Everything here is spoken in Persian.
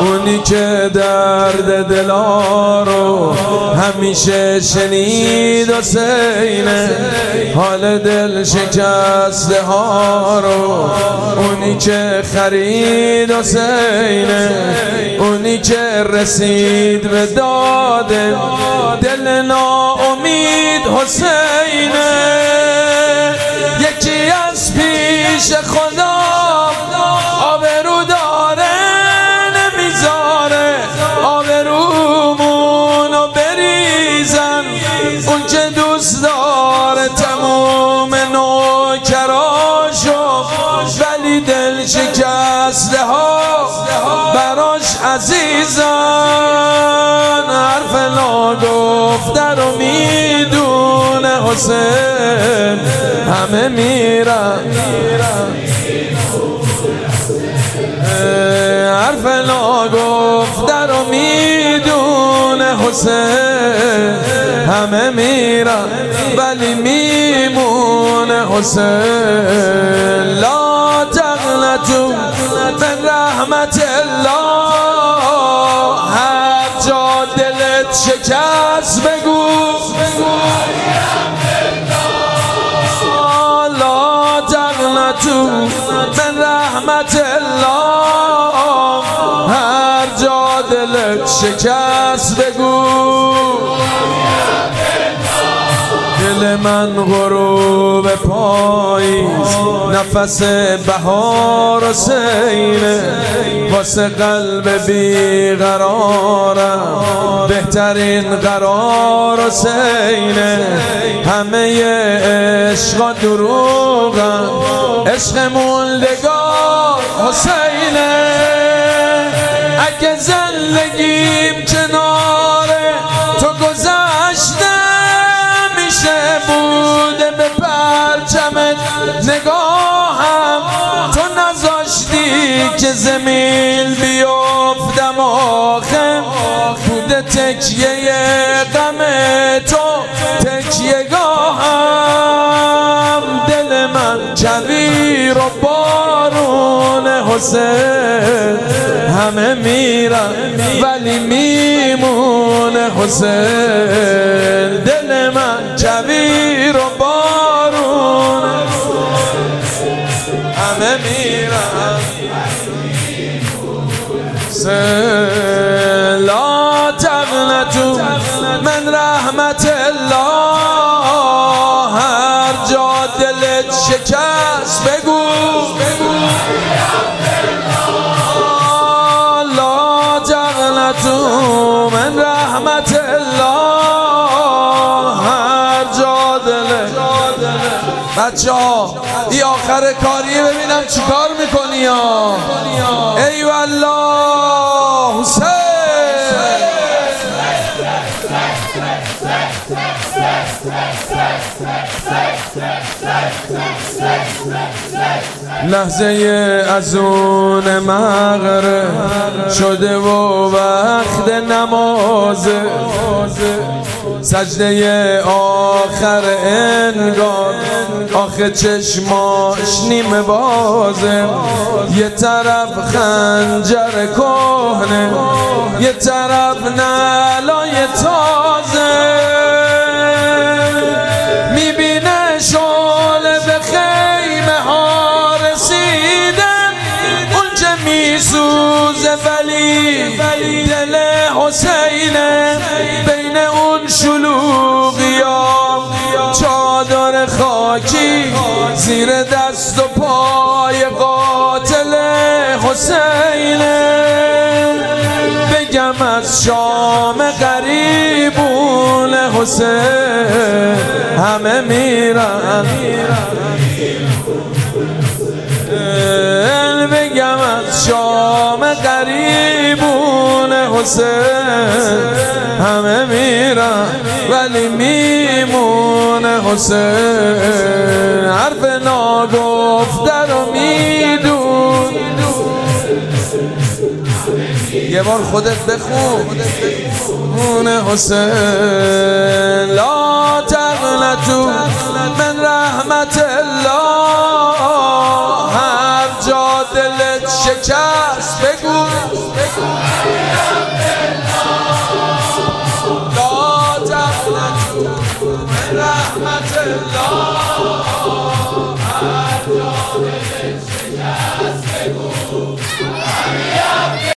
اونی که درد دلا رو همیشه شنید حسینه، حال دل شکسته ها رو اونی که خرید حسینه، اونی که رسید به داد دل ناامید حسینه. یکی از پیش خدا آبرو داره نمیذاره آبرومونو بریزن، اون که دوست داره تموم نوکراشو ولی دل شکسته ها براش عزیزن. حرف ناگفته رو میدونه حسین، همه میرن حرف ناگفته رو میدونه حسین، همه میرن ولی میمونه حسین. لا تقنطوا من رحمت الله، هر جا دلت شکست بگو لا تقنطوا من رحمت الله، هر جا دلت شکست بگو. دل من غروب پاییز نفس بهار حسینه، واسه قلب بیقرارم بهترین قرار حسینه. همه عشقا دروغن عشق موندگار حسینه. اگه زندگیم کنار تو گذشته میشه بوده به پرچمت نگاهم، تو نذاشتی که زمین بیفتم آخه بوده تکیه غم تو تکیه گاهم. دل من کویر و بارون حسین، همه میرن ولی میمونه حسین. دل من کویر و بارون همه میرن حسین. لا تقنطوا من رحمت الله، هر جا دلت شکست بگو لا تقنطوا من رحمت الله، هر جا دلت. بچه‌ها این آخر کاریه، ببینم چیکار میکنی یا ای والله حسین. لحظه از اون مغرب شده و وقت نماز، سجده آخر انگار آخه چشماش نیمه بازه. یه طرف خنجر کهنه یه طرف نعلای تازه، میبینه شعله به خیمه ها رسیدن، اون که میسوزه ولی دل حسینه. بین اون شلوغیام چادر خاکی زیر دست و پای قاتل حسینه. بگم از شام غریبون حسین، همه میرن بگم از شام غریبون حسین، همه میرن ولی میمونه حسین. حرف ناگفته رو میدون، یه بار خودت بخون حسین. لا تقنطوا من رحمت الله، هر جا دلت شکست شکست بگو لا تقنطوا من رحمت الله هر جا دلت شکست